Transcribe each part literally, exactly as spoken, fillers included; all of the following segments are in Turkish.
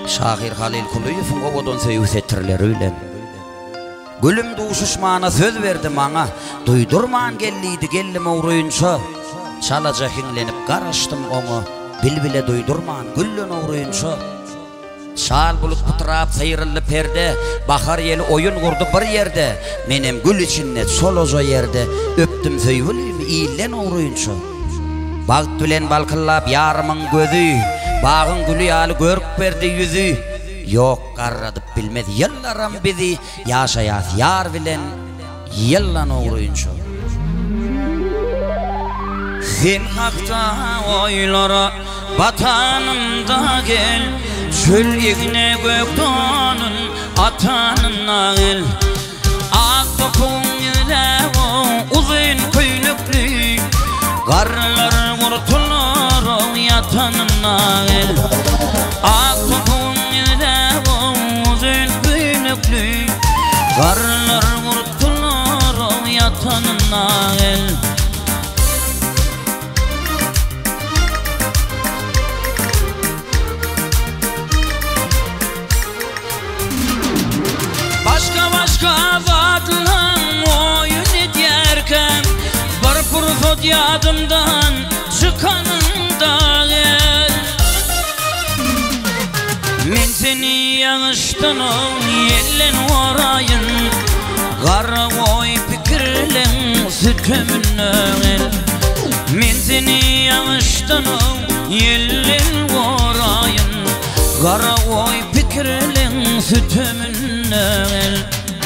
Şahir Halil Kuluyev'in obodan söyüs ettirler öyle. Gülüm duşuşmana söz verdi mana, duydurman gelliydi gellim uğruyunça. Çalaca hinlenip karıştım onu, bilbile duydurman güllün uğruyunça. Şal bulup pıtırap sayırıllı perde, bahar yeli oyun kurdu bir yerde. Menem gül içinne sol ozo yerde, öptüm söyülüm iyilen uğruyunça. Bağıt bilen balkıllap yarımın gözü, bağın gülü yalı görüp verdi yüzü. Yok karradıp bilmedi yıllaram bizi, yaşayat yar bilen yıllan uğruyunca. Sen hakta oylara vatanımda gel, çöl ikne göktanın atanına gel. Ak topun ile uzun köylüklü, karlar kurtulur yatanına gel. Ak topun ile uzun köylüklü, karlar kurtulur yatanına gel. Başka başka vatılan oyun ederken, bir fırsat yadımdan çıkanında gel. Men seni yağıştan yellen varayın, kara oy fikirlen sütümüne gel. Men seni yağıştan yellen varayın, kara oy fikirlen sütümüne gel.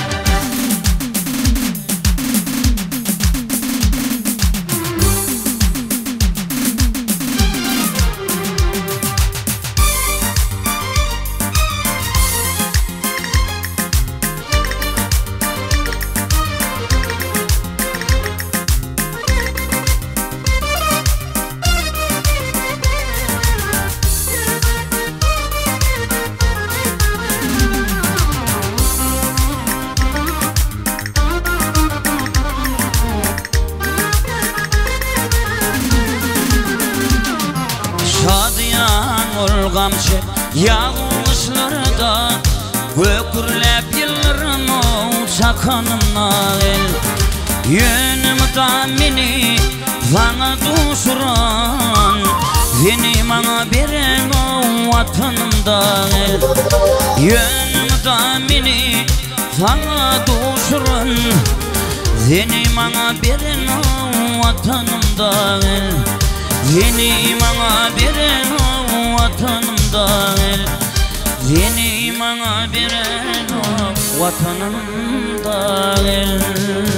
Gamşe yağışlarda gökürlep yıllarımı çakanına gel. Yönümü tamini bana duşuran, seni bana veren o vatanımda gel. Yönümü tamini bana duşuran, seni bana veren o vatanımda gel. Seni bana veren o vatanımda gel. Seni bana veren o vatanımda gel.